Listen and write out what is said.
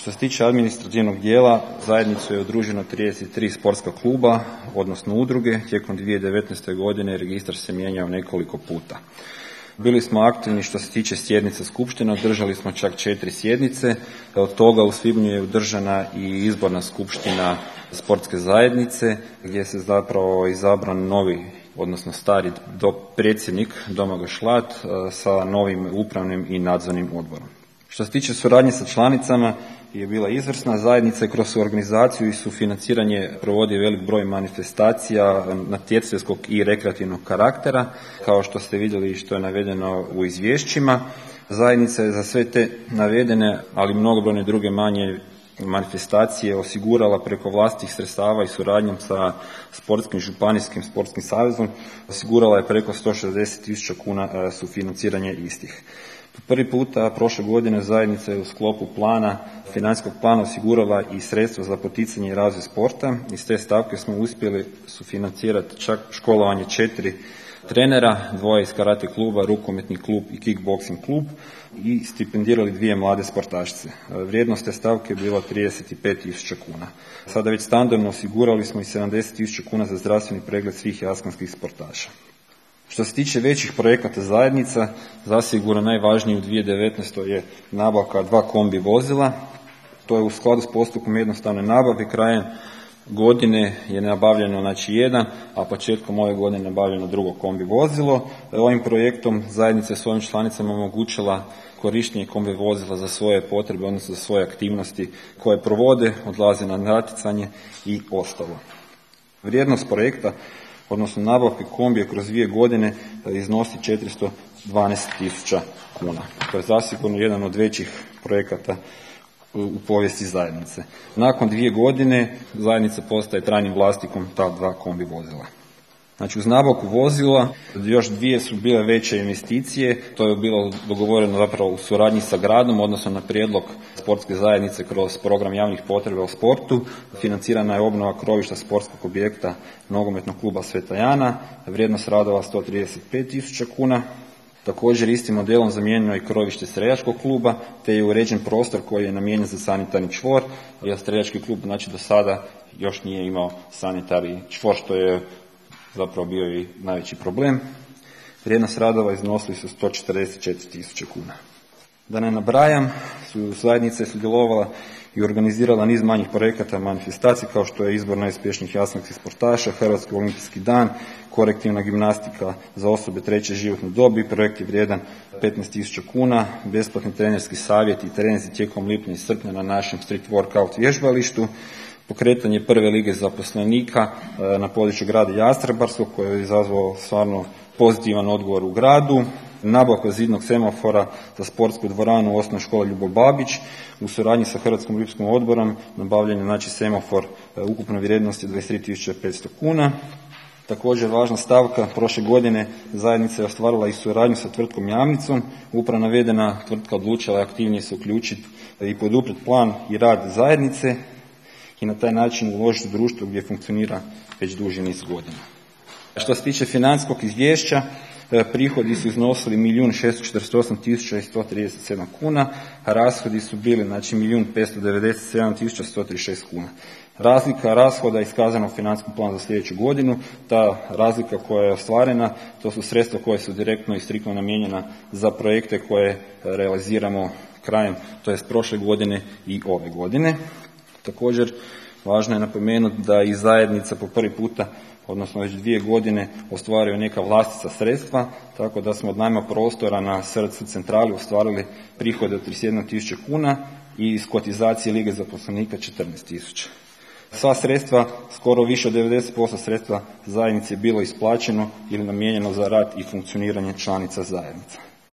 Što se tiče administrativnog dijela, zajednicu je udruženo 33 sportska kluba, odnosno udruge. Tijekom 2019. godine registar se mijenjao nekoliko puta. Bili smo aktivni što se tiče sjednica skupština, održali smo čak 4 sjednice. Od toga u svibnju je održana i izborna skupština sportske zajednice, gdje se zapravo izabran novi, odnosno stari predsjednik Domagoj Šlat sa novim upravnim i nadzornim odborom. Što se tiče suradnje sa članicama, je bila izvrsna. Zajednica je kroz organizaciju i sufinanciranje provodi velik broj manifestacija natjecateljskog i rekreativnog karaktera, kao što ste vidjeli i što je navedeno u izvješćima. Zajednica je za sve te navedene, ali mnogobrojne druge manje manifestacije osigurala preko vlastitih sredstava i suradnjom sa sportskim županijskim sportskim savezom, osigurala je preko 160.000 kuna sufinanciranje istih. Prvi puta prošle godine zajednica je u sklopu financijskog plana osigurala i sredstva za poticanje i razvoj sporta. Iz te stavke smo uspjeli sufinancirati čak školovanje 4 trenera, 2 iz karate kluba, rukometni klub i kickboxing klub i stipendirali 2 mlade sportašice. Vrijednost te stavke je bila 35.000 kuna. Sada već standardno osigurali smo i 70.000 kuna za zdravstveni pregled svih jaskanskih sportaša. Što se tiče većih projekata zajednica, zasigurno najvažniji u 2019. je nabavka 2 kombi vozila. To je u skladu s postupkom jednostavne nabave. Krajem godine je nabavljeno jedan, a početkom ove godine nabavljeno drugo kombi vozilo. Ovim projektom zajednica je svojim članicama omogućila korištenje kombi vozila za svoje potrebe, odnosno za svoje aktivnosti koje provode, odlaze na natjecanje i ostalo. Vrijednost projekta, odnosno nabavke kombije kroz 2 godine, iznosi 412.000 kuna. To je zasigurno jedan od većih projekata u povijesti zajednice. Nakon 2 godine zajednica postaje trajnim vlasnikom ta 2 kombi vozila. Znači, uz nabavku vozila još 2 su bile veće investicije. To je bilo dogovoreno zapravo u suradnji sa gradom, odnosno na prijedlog sportske zajednice kroz program javnih potreba u sportu. Financirana je obnova krovišta sportskog objekta nogometnog kluba Sveta Jana, vrijednost radova 135.000 kuna. Također istim modelom zamijenjeno je krovište Streljačkog kluba, te je uređen prostor koji je namijenjen za sanitarni čvor, jer Streljački klub do sada još nije imao sanitarni čvor, što je zapravo bio i najveći problem. Vrijednost radova iznosili su 144.000 kuna. Da ne nabrajam, zajednica je sudjelovala i organizirala niz manjih projekata manifestacija, kao što je izbor najuspješnijih jaskanskih sportaša, Hrvatski olimpijski dan, korektivna gimnastika za osobe 3. životne dobi, projekt je vrijedan 15.000 kuna, besplatni trenerski savjet i treninzi tijekom lipnja i srpnja na našem street workout vježbalištu, pokretanje prve lige zaposlenika na području grada Jastrebarskog, koje je izazvao stvarno pozitivan odgovor u gradu, nabavka zidnog semafora za sportsku dvoranu u osnovnoj školi Ljubo Babić, u suradnji sa Hrvatskim olimpijskim odborom nabavljen je semafor ukupne vrijednosti 23.500 kuna. Također važna stavka, prošle godine zajednica je ostvarila i suradnju sa tvrtkom Jamnicom. Upravo navedena tvrtka odlučila aktivnije se uključiti i poduprijeti plan i rad zajednice i na taj način uložiti u društvo gdje funkcionira već duži niz godina. Što se tiče financijskog izvješća, prihodi su iznosili 1.648.137 kuna, a rashodi su bili 1.597.136 kuna. Razlika rashoda iskazana u financijskom planu za sljedeću godinu, ta razlika koja je ostvarena, to su sredstva koja su direktno i striktno namijenjena za projekte koje realiziramo krajem, to jest prošle godine i ove godine. Također, važno je napomenuti da i zajednica po prvi puta, odnosno već 2 godine, ostvaruje neka vlastita sredstva, tako da smo od najma prostora na SRC centrali ostvarili prihode od 31.000 kuna i iz kotizacije Lige zaposlenika 14.000. Sva sredstva, skoro više od 90% sredstva zajednice je bilo isplaćeno ili namijenjeno za rad i funkcioniranje članica zajednica.